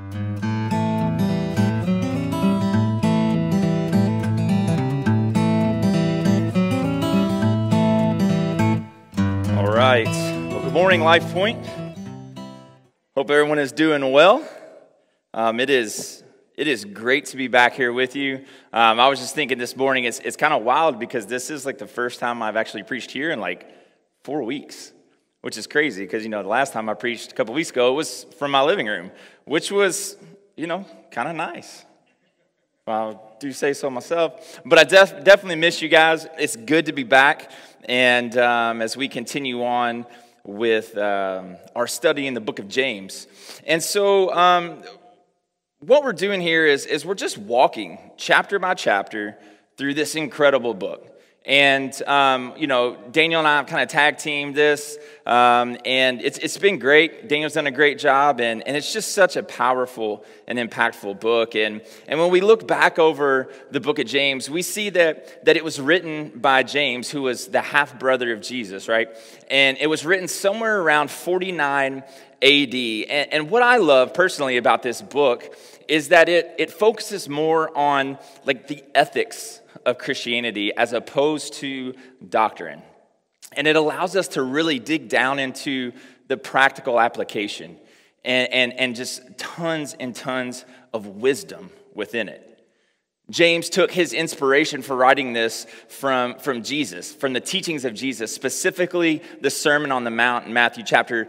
All right. Well, good morning, Life Point. Hope everyone is doing well. It is great to be back here with you. I was just thinking this morning, it's kind of wild because this is like the first time I've actually preached here in like 4 weeks, which is crazy because, the last time I preached a couple weeks ago was from my living room, which was, kind of nice. I do say so myself, but I definitely miss you guys. It's good to be back, and as we continue on with our study in the book of James. And so what we're doing here is we're just walking chapter by chapter through this incredible book. And, Daniel and I have kind of tag teamed this, and it's been great. Daniel's done a great job, and it's just such a powerful and impactful book. And when we look back over the book of James, we see that it was written by James, who was the half-brother of Jesus, right? And it was written somewhere around 49 AD. And what I love personally about this book is that it focuses more on like the ethics of Christianity as opposed to doctrine. And it allows us to really dig down into the practical application and just tons and tons of wisdom within it. James took his inspiration for writing this from Jesus, from the teachings of Jesus, specifically the Sermon on the Mount in Matthew chapters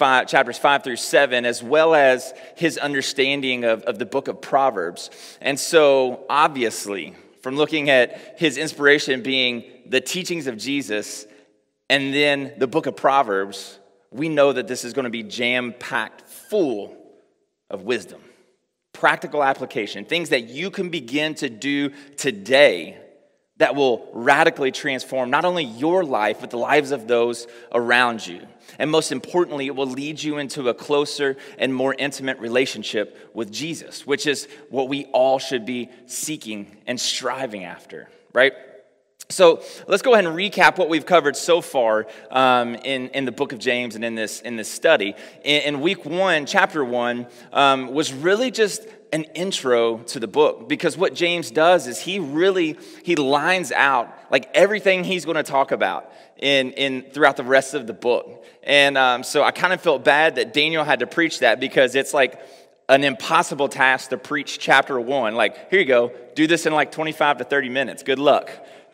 5 through 7, as well as his understanding of the book of Proverbs. And so, obviously, from looking at his inspiration being the teachings of Jesus and then the book of Proverbs, we know that this is going to be jam-packed full of wisdom. Practical application, things that you can begin to do today that will radically transform not only your life, but the lives of those around you. And most importantly, it will lead you into a closer and more intimate relationship with Jesus, which is what we all should be seeking and striving after, right? So let's go ahead and recap what we've covered so far in the book of James and in this study. In week 1, chapter 1, was really just an intro to the book, because what James does is he lines out like everything he's going to talk about in throughout the rest of the book. And so I kind of felt bad that Daniel had to preach that, because it's like an impossible task to preach chapter 1. Like, here you go, do this in like 25 to 30 minutes. Good luck.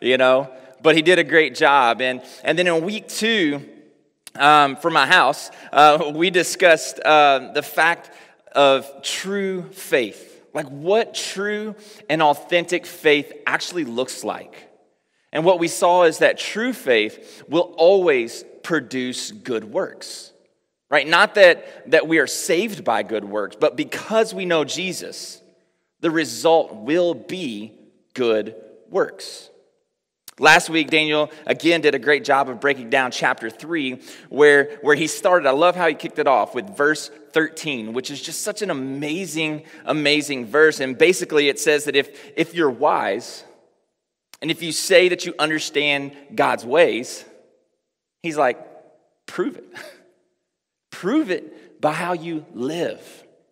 But he did a great job. And then in week 2, for my house, we discussed the fact of true faith, like what true and authentic faith actually looks like. And what we saw is that true faith will always produce good works, right? Not that we are saved by good works, but because we know Jesus, the result will be good works. Last week, Daniel, again, did a great job of breaking down chapter 3, where he started. I love how he kicked it off with verse 13, which is just such an amazing, amazing verse. And basically, it says that if you're wise, and if you say that you understand God's ways, he's like, prove it. Prove it by how you live.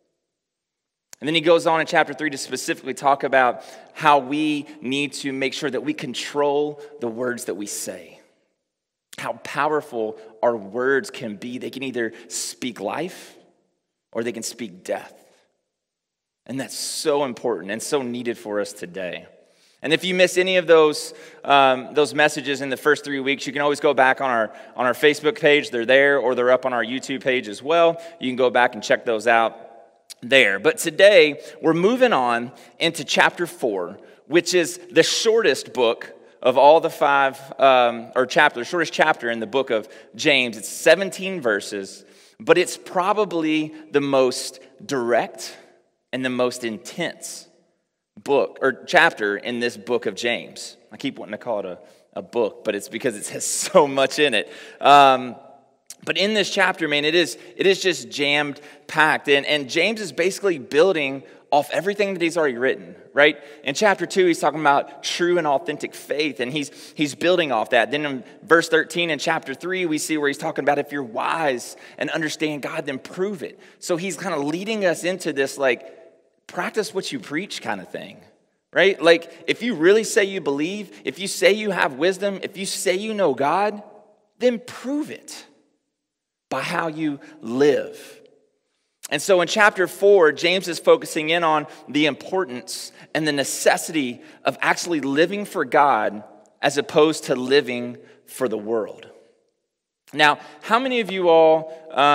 And then he goes on in chapter 3 to specifically talk about how we need to make sure that we control the words that we say. How powerful our words can be. They can either speak life or they can speak death. And that's so important and so needed for us today. And if you miss any of those messages in the first 3 weeks, you can always go back on our Facebook page. They're there, or they're up on our YouTube page as well. You can go back and check those out there. But today, we're moving on into chapter 4, which is the shortest book of all the shortest chapter in the book of James. It's 17 verses, but it's probably the most direct and the most intense book or chapter in this book of James. I keep wanting to call it a book, but it's because it has so much in it. But in this chapter, man, it is just jammed packed. And James is basically building off everything that he's already written, right? In chapter 2, he's talking about true and authentic faith, and he's building off that. Then in verse 13 in chapter 3, we see where he's talking about if you're wise and understand God, then prove it. So he's kind of leading us into this, like, practice what you preach kind of thing, right? Like, if you really say you believe, if you say you have wisdom, if you say you know God, then prove it by how you live. And so in chapter 4, James is focusing in on the importance and the necessity of actually living for God as opposed to living for the world. Now, how many of you all,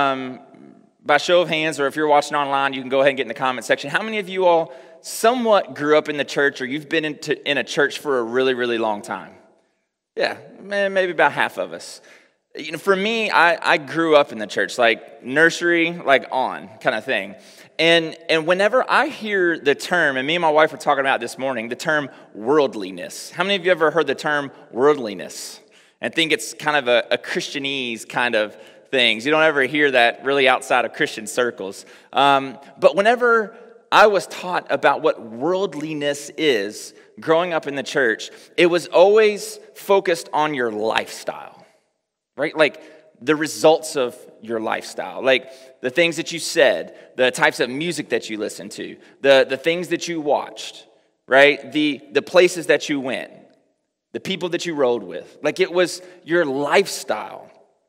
by show of hands, or if you're watching online, you can go ahead and get in the comment section, how many of you all somewhat grew up in the church, or you've been in a church for a really, really long time? Yeah, maybe about half of us. You know, for me, I grew up in the church, like nursery, like on kind of thing. And whenever I hear the term, and me and my wife were talking about this morning, the term worldliness. How many of you ever heard the term worldliness and think it's kind of a Christianese kind of things? You don't ever hear that really outside of Christian circles. But whenever I was taught about what worldliness is growing up in the church, it was always focused on your lifestyle. Right? Like the results of your lifestyle, like the things that you said, the types of music that you listened to, the things that you watched, right? The places that you went, the people that you rode with. Like it was your lifestyle.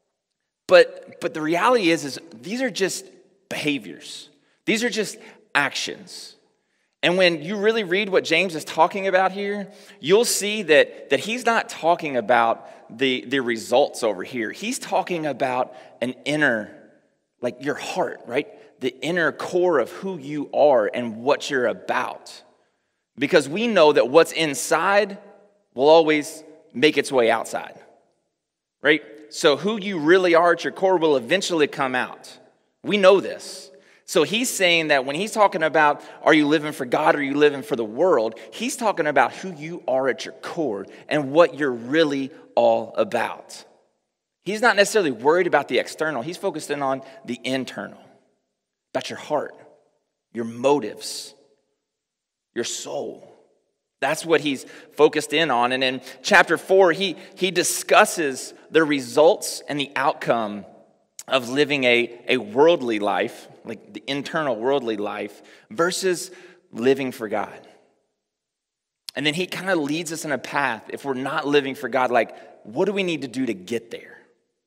But the reality is these are just behaviors. These are just actions. And when you really read what James is talking about here, you'll see that he's not talking about the results over here. He's talking about an inner, like your heart, right? The inner core of who you are and what you're about. Because we know that what's inside will always make its way outside, right? So who you really are at your core will eventually come out. We know this. So he's saying that when he's talking about, are you living for God or are you living for the world? He's talking about who you are at your core and what you're really all about. He's not necessarily worried about the external. He's focused in on the internal, about your heart, your motives, your soul. That's what he's focused in on. And in chapter 4, he discusses the results and the outcome of living a worldly life, like the internal worldly life, versus living for God. And then he kind of leads us in a path, if we're not living for God, like, what do we need to do to get there?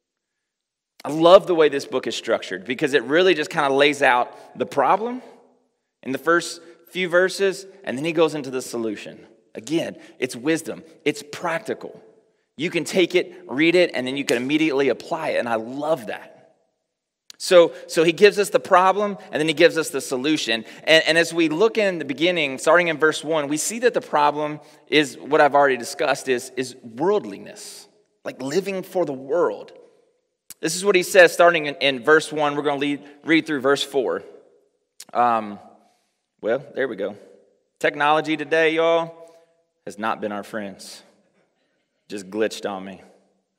I love the way this book is structured because it really just kind of lays out the problem in the first few verses, and then he goes into the solution. Again, it's wisdom. It's practical. You can take it, read it, and then you can immediately apply it, and I love that. So he gives us the problem, and then he gives us the solution. And as we look in the beginning, starting in verse 1, we see that the problem is what I've already discussed, is worldliness, like living for the world. This is what he says starting in verse 1. We're going to read through verse 4. Well, there we go. Technology today, y'all, has not been our friends. Just glitched on me.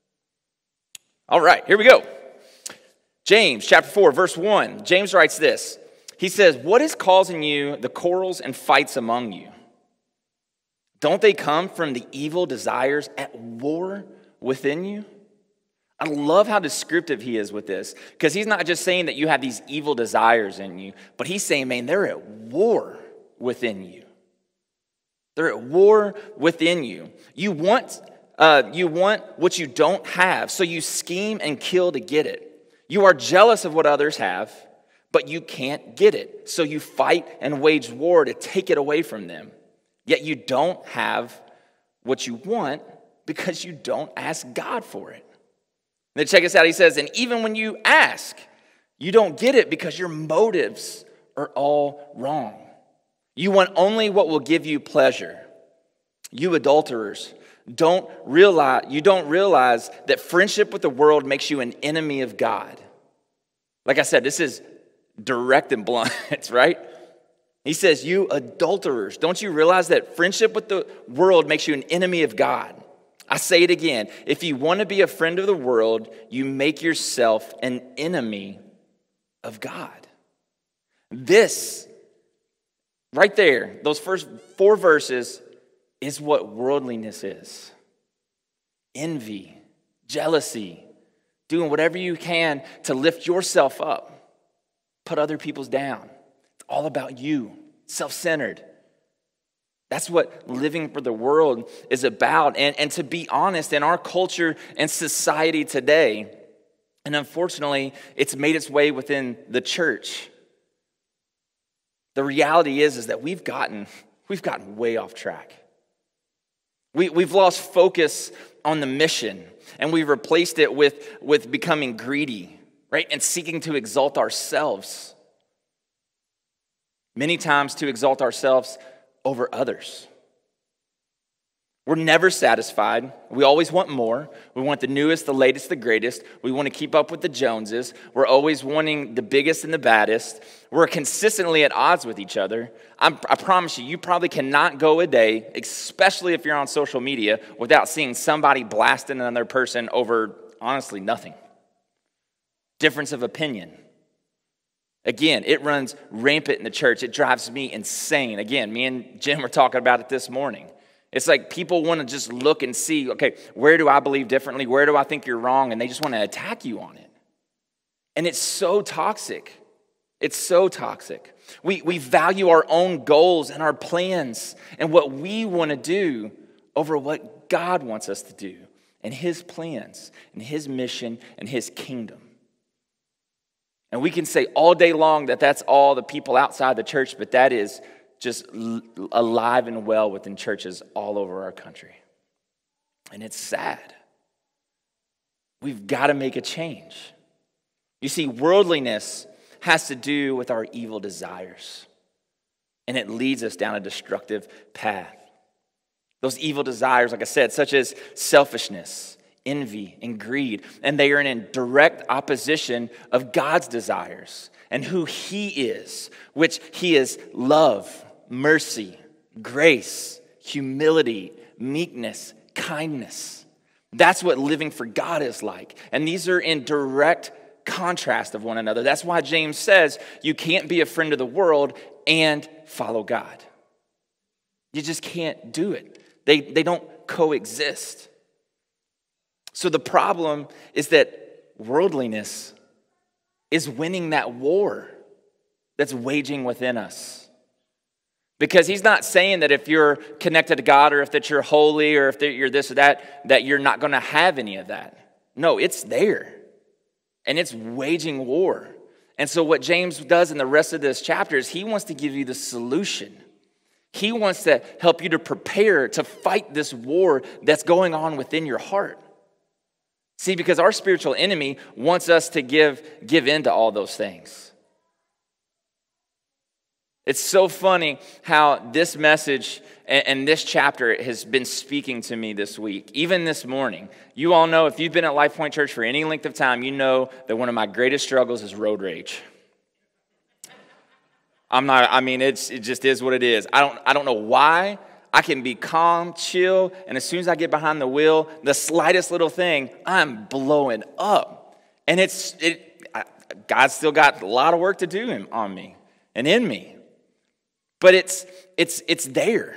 All right, here we go. James chapter 4, verse 1, James writes this. He says, what is causing you the quarrels and fights among you? Don't they come from the evil desires at war within you? I love how descriptive he is with this, because he's not just saying that you have these evil desires in you, but he's saying, man, they're at war within you. They're at war within you. You want what you don't have, so you scheme and kill to get it. You are jealous of what others have, but you can't get it. So you fight and wage war to take it away from them. Yet you don't have what you want because you don't ask God for it. Then check this out. He says, and even when you ask, you don't get it because your motives are all wrong. You want only what will give you pleasure. You adulterers, you don't realize that friendship with the world makes you an enemy of God. Like I said, this is direct and blunt, right? He says, you adulterers, don't you realize that friendship with the world makes you an enemy of God? I say it again. If you want to be a friend of the world, you make yourself an enemy of God. This Right there, those first 4 verses is what worldliness is. Envy, jealousy, doing whatever you can to lift yourself up, put other people's down. It's all about you, self-centered. That's what living for the world is about. And to be honest, in our culture and society today, and unfortunately, it's made its way within the church. The reality is that we've gotten way off track. We've lost focus on the mission, and we've replaced it with becoming greedy, right? And seeking to exalt ourselves. Many times to exalt ourselves over others. We're never satisfied. We always want more. We want the newest, the latest, the greatest. We want to keep up with the Joneses. We're always wanting the biggest and the baddest. We're consistently at odds with each other. I promise you probably cannot go a day, especially if you're on social media, without seeing somebody blasting another person over, honestly, nothing. Difference of opinion. Again, it runs rampant in the church. It drives me insane. Again, me and Jim were talking about it this morning. It's like people want to just look and see, okay, where do I believe differently? Where do I think you're wrong? And they just want to attack you on it. And it's so toxic. It's so toxic. We value our own goals and our plans and what we want to do over what God wants us to do and His plans and His mission and His kingdom. And we can say all day long that that's all the people outside the church, but that is just alive and well within churches all over our country. And it's sad. We've got to make a change. You see, worldliness has to do with our evil desires, and it leads us down a destructive path. Those evil desires, like I said, such as selfishness, envy, and greed, and they are in direct opposition of God's desires and who He is, which He is love, mercy, grace, humility, meekness, kindness. That's what living for God is like. And these are in direct contrast of one another. That's why James says you can't be a friend of the world and follow God. You just can't do it. They don't coexist. So the problem is that worldliness is winning that war that's waging within us. Because he's not saying that if you're connected to God or if that you're holy or if you're this or that you're not going to have any of that. No, it's there. And it's waging war. And so what James does in the rest of this chapter is he wants to give you the solution. He wants to help you to prepare to fight this war that's going on within your heart. See, because our spiritual enemy wants us to give in to all those things. It's so funny how this message and this chapter has been speaking to me this week, even this morning. You all know, if you've been at Life Point Church for any length of time, you know that one of my greatest struggles is road rage. It just is what it is. I don't know why. I can be calm, chill, and as soon as I get behind the wheel, the slightest little thing, I'm blowing up. And God's still got a lot of work to do on me and in me. But it's there.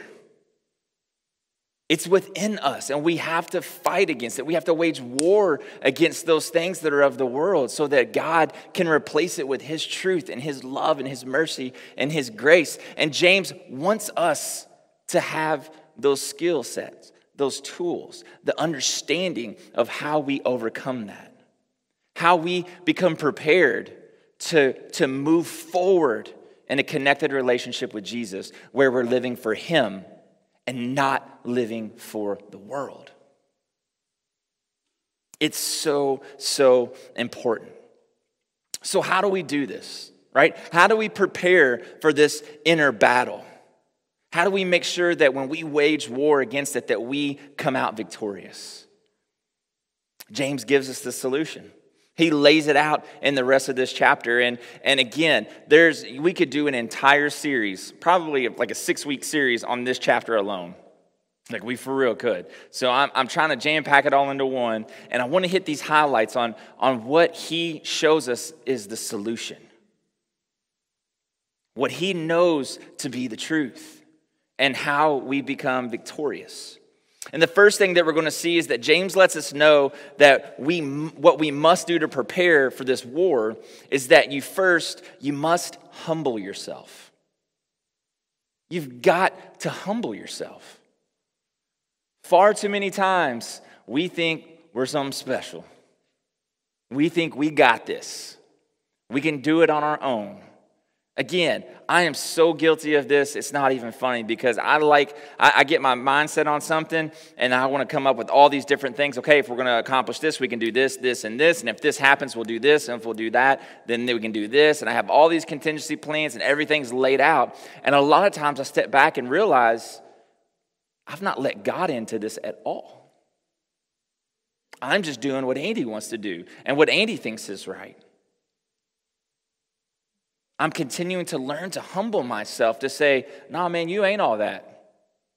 It's within us, and we have to fight against it. We have to wage war against those things that are of the world so that God can replace it with His truth and His love and His mercy and His grace. And James wants us to have those skill sets, those tools, the understanding of how we overcome that, how we become prepared to move forward in a connected relationship with Jesus where we're living for Him and not living for the world. It's so, so important. So how do we do this, right? How do we prepare for this inner battle? How do we make sure that when we wage war against it, that we come out victorious? James gives us the solution. He lays it out in the rest of this chapter. And again, we could do an entire series, probably like a 6-week series on this chapter alone. Like we for real could. So I'm trying to jam pack it all into one. And I want to hit these highlights on what he shows us is the solution. what he knows to be the truth, and how we become victorious. And the first thing that we're going to see is that James lets us know that what we must do to prepare for this war is that you must humble yourself. You've got to humble yourself. Far too many times, we think we're something special. We think we got this. We can do it on our own. Again, I am so guilty of this, it's not even funny, because I get my mindset on something, and I want to come up with all these different things. Okay, if we're going to accomplish this, we can do this, this, and this, and if this happens, we'll do this, and if we'll do that, then we can do this, and I have all these contingency plans, and everything's laid out, and a lot of times I step back and realize I've not let God into this at all. I'm just doing what Andy wants to do, and what Andy thinks is right. I'm continuing to learn to humble myself to say, nah, man, you ain't all that.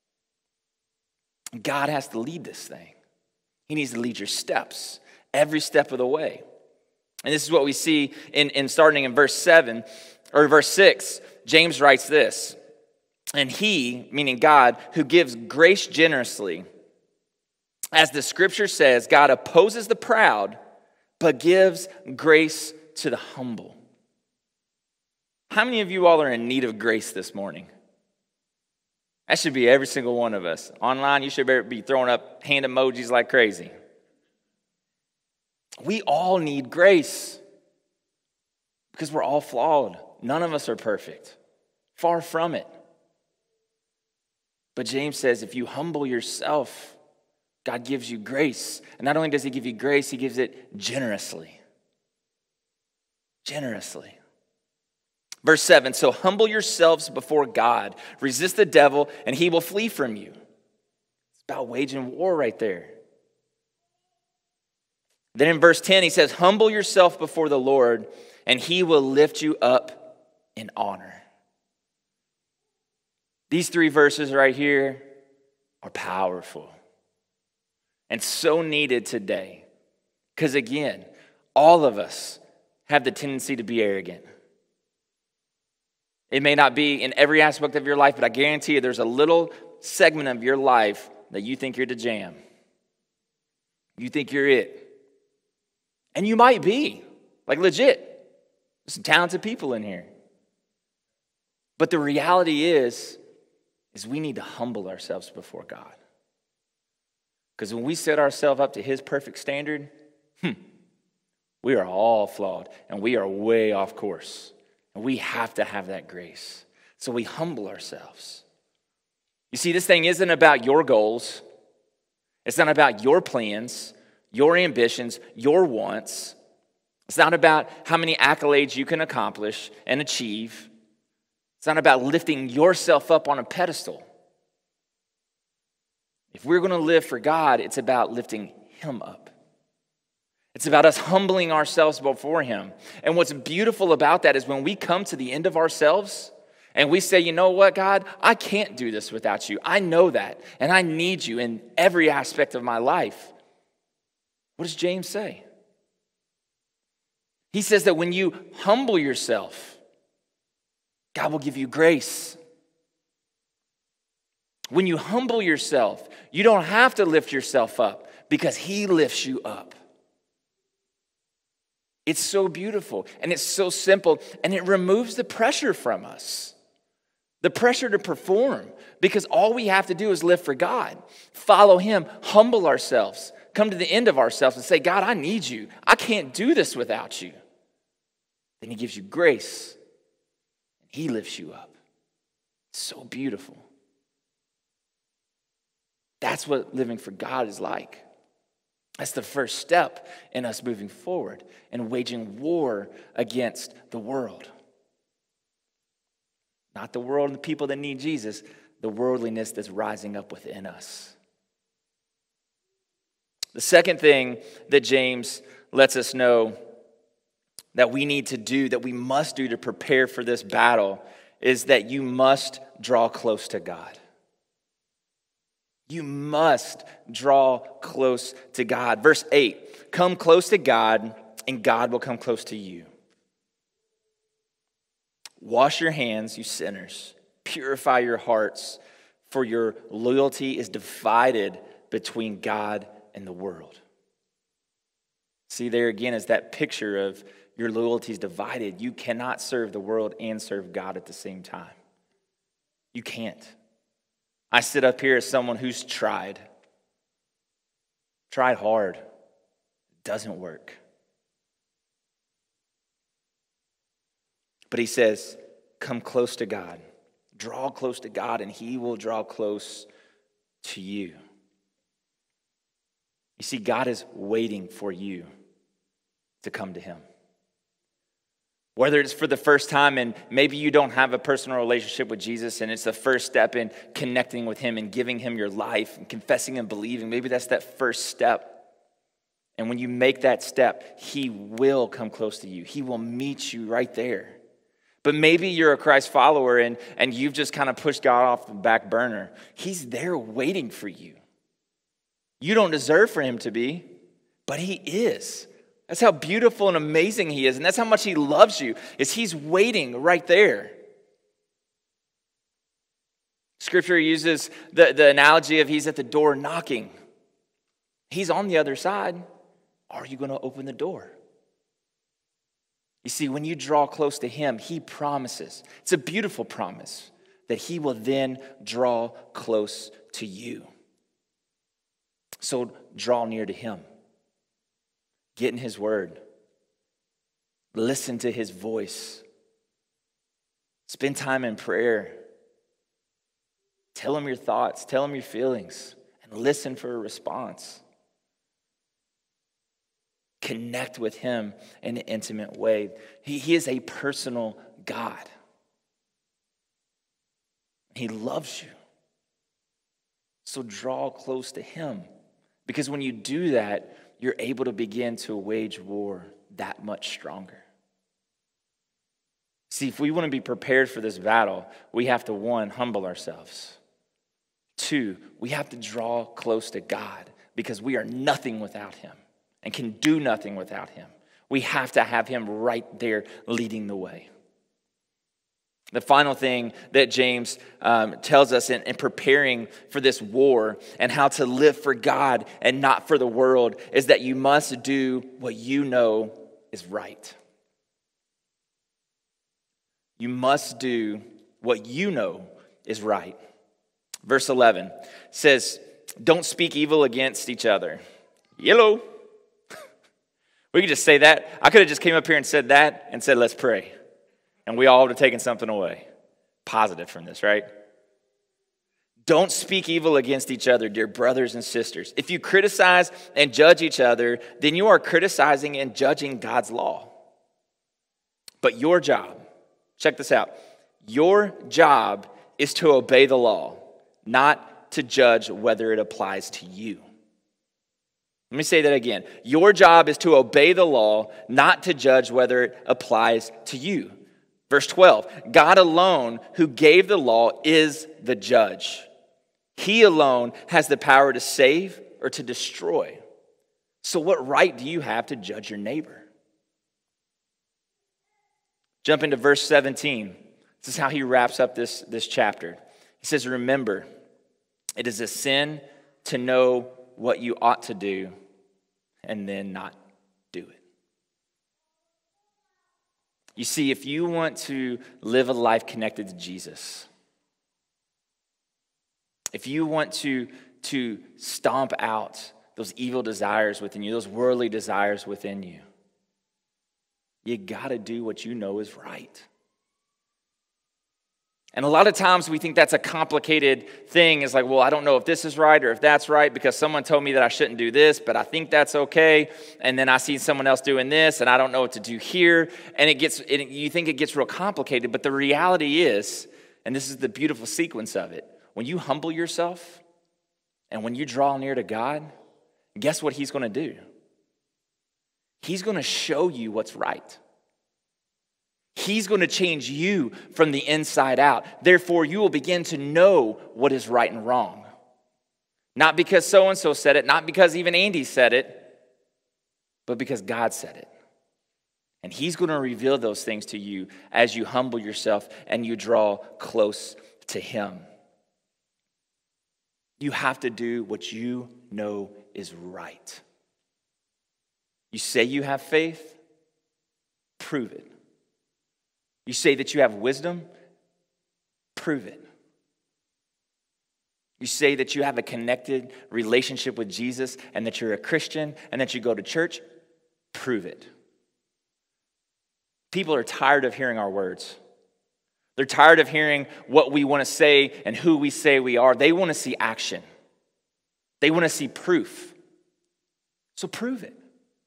God has to lead this thing. He needs to lead your steps, every step of the way. And this is what we see in starting in verse 7, or verse 6. James writes this, and he, meaning God, who gives grace generously, as the scripture says, God opposes the proud, but gives grace to the humble. How many of you all are in need of grace this morning? That should be every single one of us. Online, you should be throwing up hand emojis like crazy. We all need grace because we're all flawed. None of us are perfect. Far from it. But James says if you humble yourself, God gives you grace. And not only does he give you grace, he gives it generously. Generously. Verse 7, so humble yourselves before God. Resist the devil, and he will flee from you. It's about waging war right there. Then in verse 10, he says, humble yourself before the Lord, and he will lift you up in honor. These three verses right here are powerful and so needed today. Because again, all of us have the tendency to be arrogant. It may not be in every aspect of your life, but I guarantee you there's a little segment of your life that you think you're the jam. You think you're it. And you might be, like legit. There's some talented people in here. But the reality is we need to humble ourselves before God. Because when we set ourselves up to his perfect standard, we are all flawed and we are way off course. And we have to have that grace. So we humble ourselves. You see, this thing isn't about your goals. It's not about your plans, your ambitions, your wants. It's not about how many accolades you can accomplish and achieve. It's not about lifting yourself up on a pedestal. If we're going to live for God, it's about lifting him up. It's about us humbling ourselves before him. And what's beautiful about that is when we come to the end of ourselves and we say, you know what, God, I can't do this without you. I know that. And I need you in every aspect of my life. What does James say? He says that when you humble yourself, God will give you grace. When you humble yourself, you don't have to lift yourself up because he lifts you up. It's so beautiful and it's so simple and it removes the pressure from us. The pressure to perform because all we have to do is live for God. Follow him, humble ourselves, come to the end of ourselves and say, God, I need you. I can't do this without you. Then he gives you grace and he lifts you up. It's so beautiful. That's what living for God is like. That's the first step in us moving forward and waging war against the world. Not the world and the people that need Jesus, the worldliness that's rising up within us. The second thing that James lets us know that we need to do, that we must do to prepare for this battle, is that you must draw close to God. You must draw close to God. Verse 8, come close to God and God will come close to you. Wash your hands, you sinners. Purify your hearts, for your loyalty is divided between God and the world. See, there again is that picture of your loyalty is divided. You cannot serve the world and serve God at the same time. You can't. I sit up here as someone who's tried hard. It doesn't work. But he says, come close to God. Draw close to God, and he will draw close to you. You see, God is waiting for you to come to him. Whether it's for the first time and maybe you don't have a personal relationship with Jesus and it's the first step in connecting with him and giving him your life and confessing and believing, maybe that's that first step. And when you make that step, he will come close to you. He will meet you right there. But maybe you're a Christ follower and you've just kind of pushed God off the back burner. He's there waiting for you. You don't deserve for him to be, but he is. That's how beautiful and amazing he is. And that's how much he loves you, is he's waiting right there. Scripture uses the analogy of he's at the door knocking. He's on the other side. Are you going to open the door? You see, when you draw close to him, he promises. It's a beautiful promise that he will then draw close to you. So draw near to him. Get in his word. Listen to his voice. Spend time in prayer. Tell him your thoughts. Tell him your feelings. And listen for a response. Connect with him in an intimate way. He is a personal God. He loves you. So draw close to him. Because when you do that, you're able to begin to wage war that much stronger. See, if we want to be prepared for this battle, we have to, 1, humble ourselves. 2, we have to draw close to God because we are nothing without him and can do nothing without him. We have to have him right there leading the way. The final thing that James tells us in preparing for this war and how to live for God and not for the world is that you must do what you know is right. You must do what you know is right. Verse 11 says, don't speak evil against each other. Yellow. We could just say that. I could have just came up here and said that and said, let's pray. And we all would have taken something away. Positive from this, right? Don't speak evil against each other, dear brothers and sisters. If you criticize and judge each other, then you are criticizing and judging God's law. But your job, check this out. Your job is to obey the law, not to judge whether it applies to you. Let me say that again. Your job is to obey the law, not to judge whether it applies to you. Verse 12, God alone who gave the law is the judge. He alone has the power to save or to destroy. So what right do you have to judge your neighbor? Jump into verse 17. This is how he wraps up this chapter. He says, remember, it is a sin to know what you ought to do and then not do it. You see, if you want to live a life connected to Jesus, if you want to stomp out those evil desires within you, those worldly desires within you, you got to do what you know is right. And a lot of times we think that's a complicated thing. It's like, well, I don't know if this is right or if that's right because someone told me that I shouldn't do this, but I think that's okay. And then I see someone else doing this and I don't know what to do here. And you think it gets real complicated, but the reality is, and this is the beautiful sequence of it, when you humble yourself and when you draw near to God, guess what he's going to do? He's going to show you what's right. He's going to change you from the inside out. Therefore, you will begin to know what is right and wrong. Not because so-and-so said it, not because even Andy said it, but because God said it. And he's going to reveal those things to you as you humble yourself and you draw close to him. You have to do what you know is right. You say you have faith, prove it. You say that you have wisdom, prove it. You say that you have a connected relationship with Jesus and that you're a Christian and that you go to church, prove it. People are tired of hearing our words. They're tired of hearing what we want to say and who we say we are. They want to see action. They want to see proof. So prove it.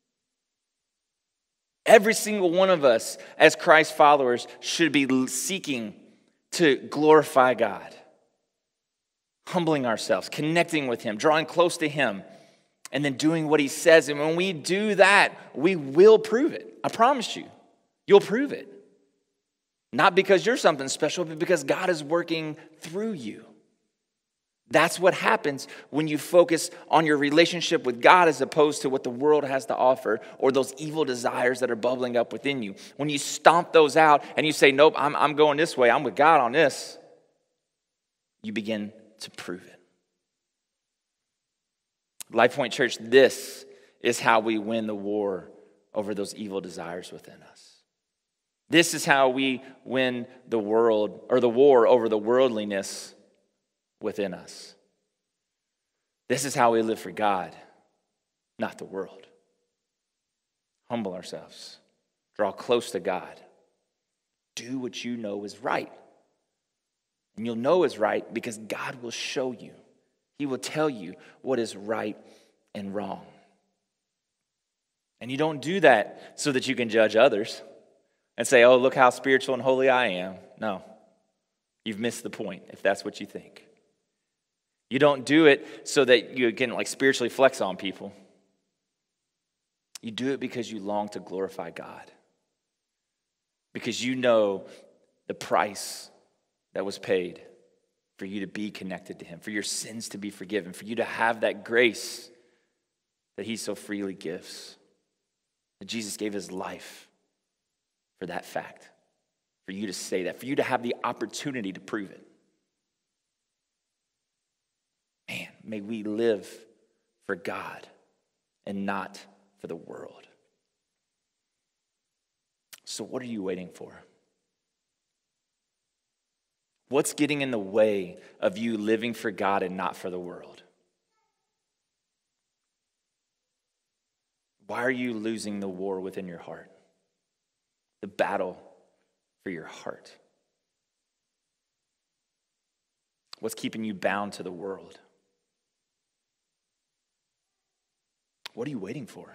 Every single one of us as Christ followers should be seeking to glorify God. Humbling ourselves, connecting with him, drawing close to him, and then doing what he says. And when we do that, we will prove it. I promise you. You'll prove it. Not because you're something special, but because God is working through you. That's what happens when you focus on your relationship with God as opposed to what the world has to offer or those evil desires that are bubbling up within you. When you stomp those out and you say, nope, I'm going this way. I'm with God on this. You begin to prove it. LifePoint Church, this is how we win the war over those evil desires within us. This is how we win the war over the worldliness within us. This is how we live for God, not the world. Humble ourselves. Draw close to God. Do what you know is right. And you'll know is right because God will show you. He will tell you what is right and wrong. And you don't do that so that you can judge others and say, oh, look how spiritual and holy I am. No, you've missed the point if that's what you think. You don't do it so that you can spiritually flex on people. You do it because you long to glorify God. Because you know the price that was paid for you to be connected to him, for your sins to be forgiven, for you to have that grace that he so freely gives. That Jesus gave his life for that fact, for you to say that, for you to have the opportunity to prove it. Man, may we live for God and not for the world. So what are you waiting for? What's getting in the way of you living for God and not for the world? Why are you losing the war within your heart? The battle for your heart. What's keeping you bound to the world? What are you waiting for?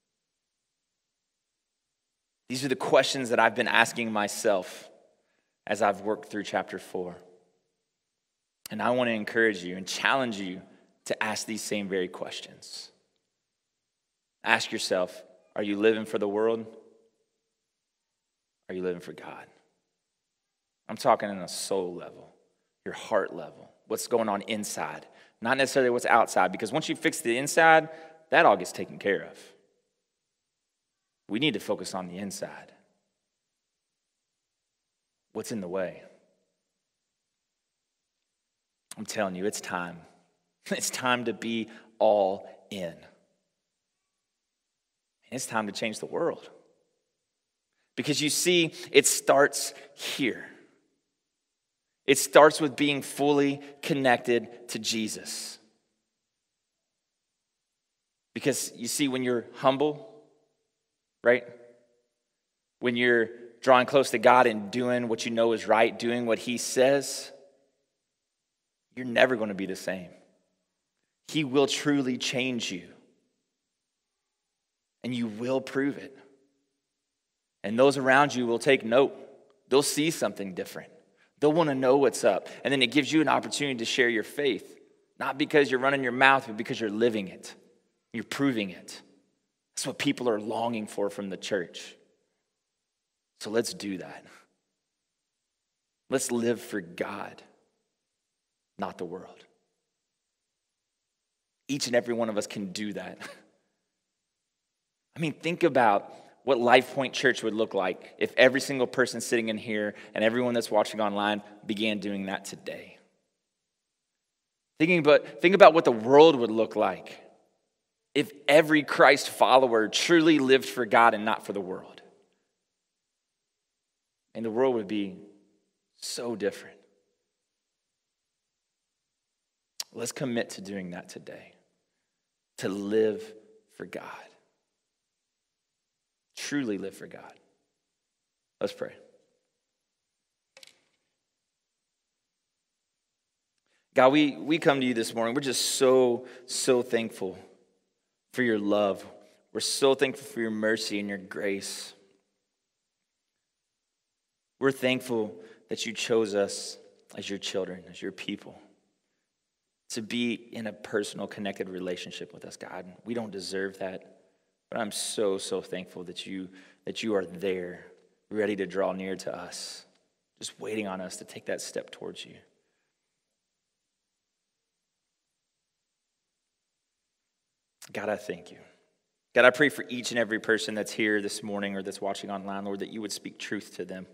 These are the questions that I've been asking myself as I've worked through chapter 4. And I want to encourage you and challenge you to ask these same very questions. Ask yourself, are you living for the world? Are you living for God? I'm talking on a soul level, your heart level, what's going on inside, not necessarily what's outside, because once you fix the inside, that all gets taken care of. We need to focus on the inside. What's in the way? I'm telling you, it's time. It's time to be all in. It's time to change the world. Because you see, it starts here. It starts with being fully connected to Jesus. Because you see, when you're humble, right? When you're drawing close to God and doing what you know is right, doing what he says, you're never going to be the same. He will truly change you. And you will prove it. And those around you will take note. They'll see something different. They'll want to know what's up. And then it gives you an opportunity to share your faith. Not because you're running your mouth, but because you're living it. You're proving it. That's what people are longing for from the church. So let's do that. Let's live for God, not the world. Each and every one of us can do that. I mean, think about what Life Point Church would look like if every single person sitting in here and everyone that's watching online began doing that today. Think about what the world would look like if every Christ follower truly lived for God and not for the world. And the world would be so different. Let's commit to doing that today. To live for God. Truly live for God. Let's pray. God, we come to you this morning. We're just so thankful for your love. We're so thankful for your mercy and your grace. We're thankful that you chose us as your children, as your people, to be in a personal, connected relationship with us, God. We don't deserve that, but I'm so thankful that you are there, ready to draw near to us, just waiting on us to take that step towards you. God, I thank you. God, I pray for each and every person that's here this morning or that's watching online, Lord, that you would speak truth to them,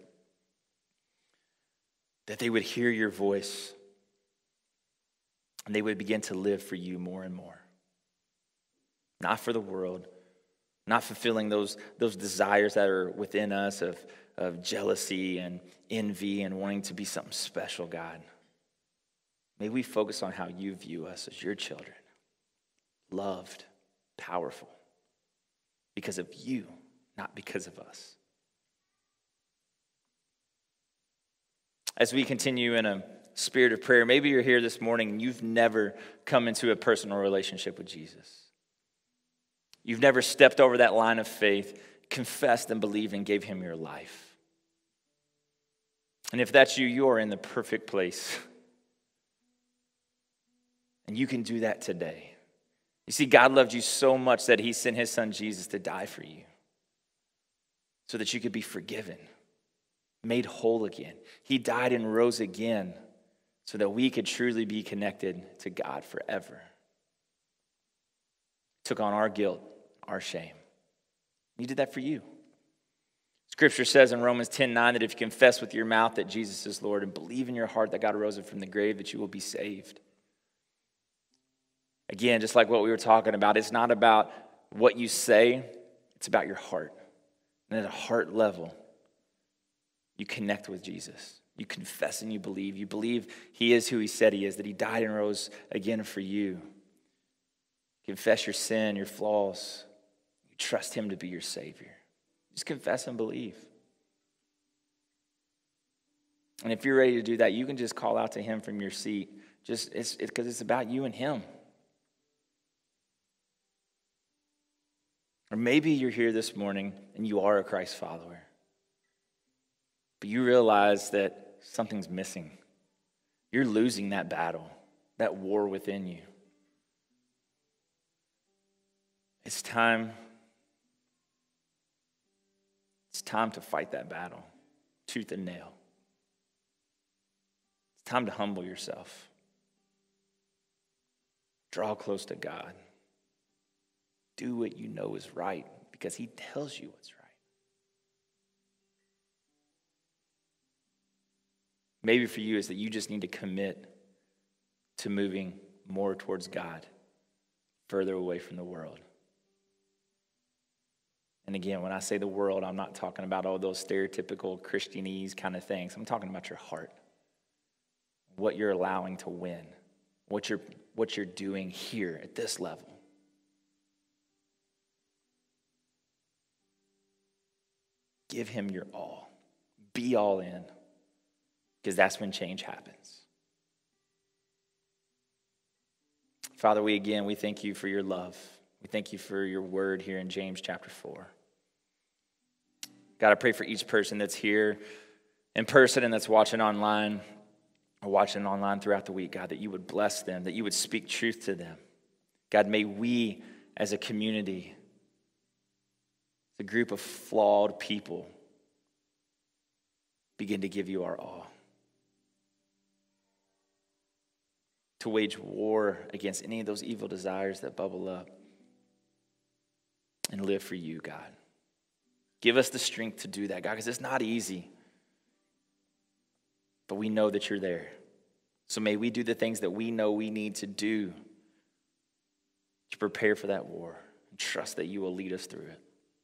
that they would hear your voice, and they would begin to live for you more and more. Not for the world, not fulfilling those desires that are within us of jealousy and envy and wanting to be something special, God. May we focus on how you view us as your children. Loved, powerful, because of you, not because of us. As we continue in a spirit of prayer, maybe you're here this morning and you've never come into a personal relationship with Jesus. You've never stepped over that line of faith, confessed and believed and gave him your life. And if that's you, you are in the perfect place. And you can do that today. You see, God loved you so much that he sent his son Jesus to die for you so that you could be forgiven, made whole again. He died and rose again so that we could truly be connected to God forever. Took on our guilt, our shame. He did that for you. Scripture says in Romans 10:9 that if you confess with your mouth that Jesus is Lord and believe in your heart that God rose him from the grave, that you will be saved. Again, just like what we were talking about, it's not about what you say, it's about your heart. And at a heart level, you connect with Jesus. You confess and you believe. You believe he is who he said he is, that he died and rose again for you. Confess your sin, your flaws. You trust him to be your Savior. Just confess and believe. And if you're ready to do that, you can just call out to him from your seat. It's because it's about you and him. Or maybe you're here this morning and you are a Christ follower, but you realize that something's missing. You're losing that battle, that war within you. It's time to fight that battle, tooth and nail. It's time to humble yourself. Draw close to God. Do what you know is right because he tells you what's right. Maybe for you is that you just need to commit to moving more towards God, further away from the world. And again, when I say the world, I'm not talking about all those stereotypical Christianese kind of things. I'm talking about your heart, what you're allowing to win, what you're doing here at this level. Give him your all. Be all in. Because that's when change happens. Father, we thank you for your love. We thank you for your word here in James chapter 4. God, I pray for each person that's here in person and that's watching online or watching online throughout the week, God, that you would bless them, that you would speak truth to them. God, may we as a community, the group of flawed people, begin to give you our all. To wage war against any of those evil desires that bubble up and live for you, God. Give us the strength to do that, God, because it's not easy. But we know that you're there. So may we do the things that we know we need to do to prepare for that war and trust that you will lead us through it.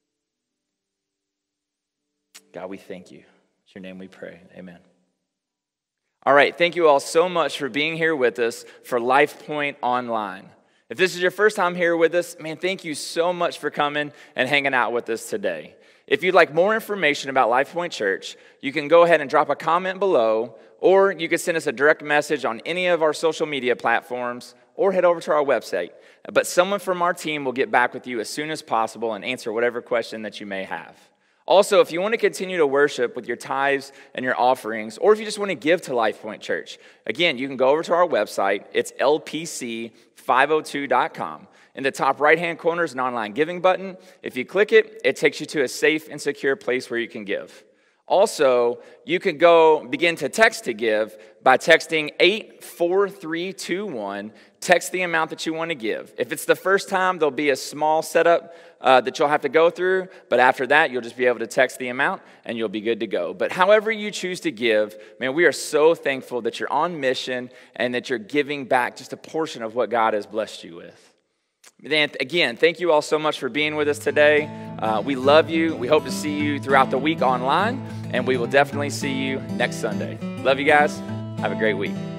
God, we thank you. It's your name we pray. Amen. All right, thank you all so much for being here with us for LifePoint Online. If this is your first time here with us, man, thank you so much for coming and hanging out with us today. If you'd like more information about LifePoint Church, you can go ahead and drop a comment below, or you can send us a direct message on any of our social media platforms, or head over to our website. But someone from our team will get back with you as soon as possible and answer whatever question that you may have. Also, if you want to continue to worship with your tithes and your offerings, or if you just want to give to LifePoint Church, again, you can go over to our website. It's lpc502.com. In the top right-hand corner is an online giving button. If you click it, it takes you to a safe and secure place where you can give. Also, you can go begin to text to give by texting 84321. Text the amount that you want to give. If it's the first time, there'll be a small setup that you'll have to go through, but after that, you'll just be able to text the amount and you'll be good to go. But however you choose to give, man, we are so thankful that you're on mission and that you're giving back just a portion of what God has blessed you with. Again, thank you all so much for being with us today. We love you. We hope to see you throughout the week online, and we will definitely see you next Sunday. Love you guys. Have a great week.